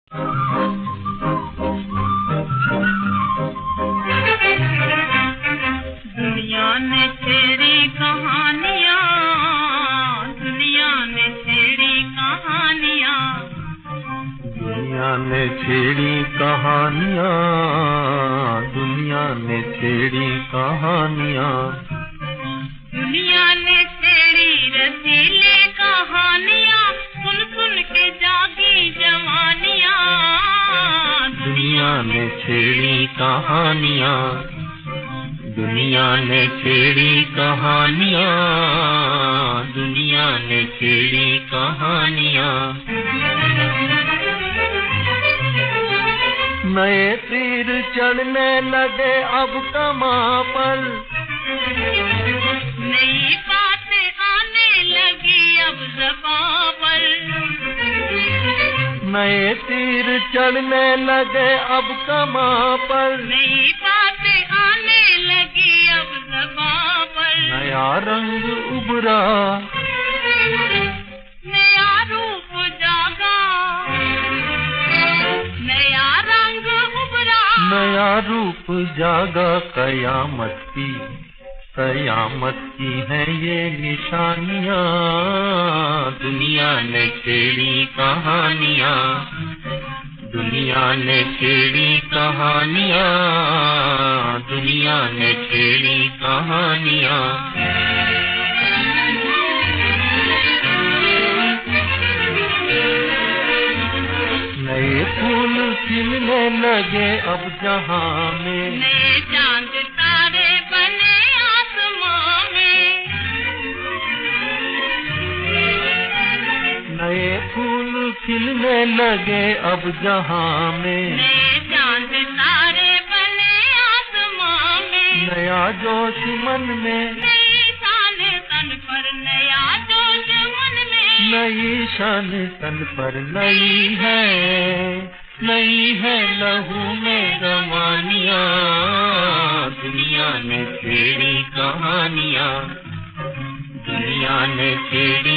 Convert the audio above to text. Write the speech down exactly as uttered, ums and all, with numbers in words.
दुनिया ने छेड़ी कहानियाँ, दुनिया ने छेड़ी कहानियाँ, दुनिया ने छेड़ी कहानियाँ, दुनिया ने छेड़ी कहानियाँ, दुनिया ने छेड़ी रसीली कहानियाँ, सुन सुन के जागी जवानियाँ। दुनिया ने छेड़ी कहानियाँ, दुनिया ने छेड़ी कहानियाँ, दुनिया ने छेड़ी कहानियाँ। नए तीर चढ़ने लगे अब कमां पर, नई बातें आने लगी अब ज़बां पर, नए तीर चढ़ने लगे अब कमां पर, नई बातें आने लगी अब ज़बां पर। नया रंग उभरा, नया रूप जागा, नया रंग उभरा, नया रूप जागा। कयामत की, कयामत की है ये निशानियाँ। दुनिया ने छेड़ी कहानियाँ, दुनिया ने छेड़ी कहानियाँ, दुनिया ने छेड़ी कहानियाँ। नए फूल खिलने लगे अब जहाँ में, नए चांद तारे बने आसमां में, नए फूल खिलने लगे अब जहाँ में, नए चांद तारे बने आसमां में। नया जोश मन में, नई शान तन पर, नया जोश मन में, नई शान तन पर। नई है, नई है लहू में रवानियाँ। दुनिया ने छेड़ी कहानियाँ, दुनिया ने छेड़ी